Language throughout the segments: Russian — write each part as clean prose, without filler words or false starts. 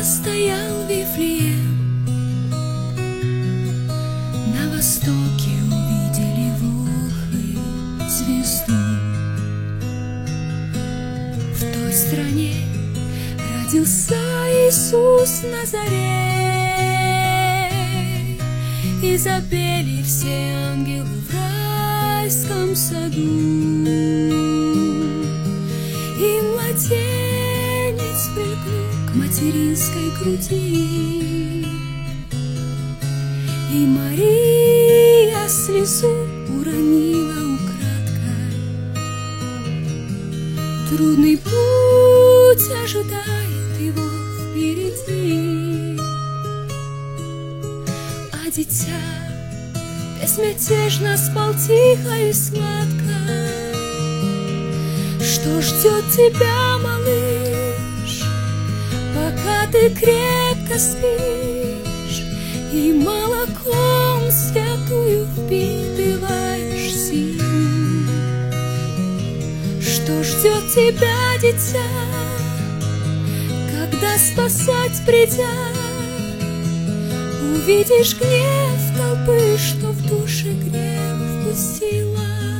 стоял Вифлеем. На востоке увидели волхвы звезду. В той стране родился Иисус Назарей, и запели все ангелы в райском саду. И младенец прильнул к материнской груди, и Мария слезу уронила украдкой. Трудный путь ожидает его впереди, а дитя безмятежно спал тихо и сладко. Что ждет тебя, малыш, пока ты крепко спишь и молоком святую впитываешь силу? Что ждет тебя, дитя, когда спасать придя, увидишь гнев толпы, что в душе грех впустила?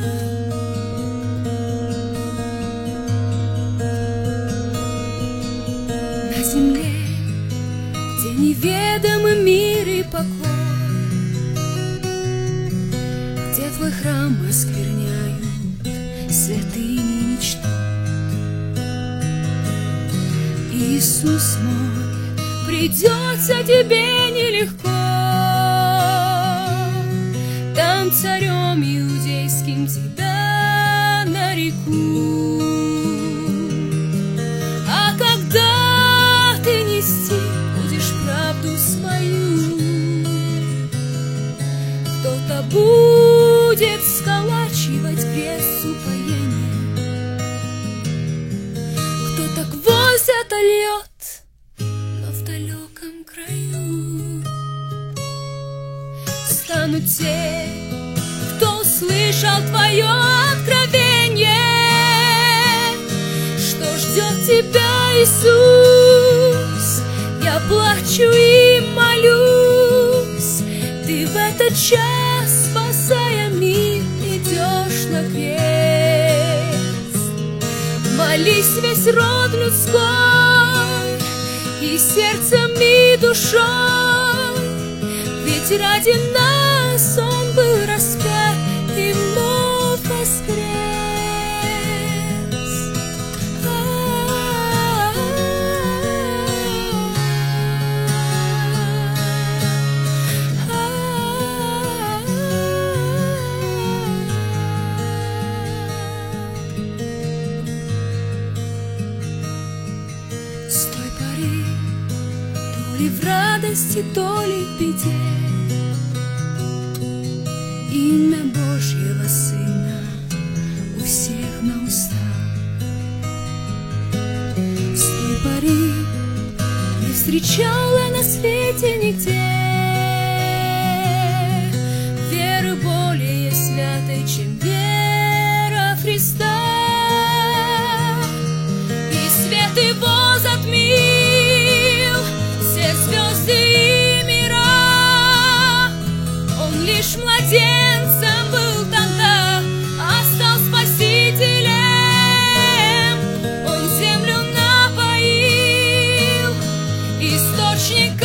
На земле, где неведомый мир и покой, где твой храм оскверняют святыни мечты, Иисус мой, придется тебе нелегко. Там царем иудейским тебя нарекут. А когда ты нести будешь правду свою, кто-то будет сколачивать крест упоения, кто-то гвоздь отольет, но в далеком краю станут те, кто услышал твое откровение. Что ждет тебя, Иисус? Я плачу и молюсь. Ты в этот час, спасая мир, идешь на крест. Молись весь род людской, и сердцем, и душой, ведь ради нас Он был распят и вновь воскрес. С той поры, то ли в радости, то ли в беде, имя Божьего Сына у всех на устах. С той поры не встречала на свете нигде веры более святой, чем вера Христа. И свет Его затмил все звезды и мира. Он лишь младенцем был тогда, а стал спасителем. Он землю напоил источником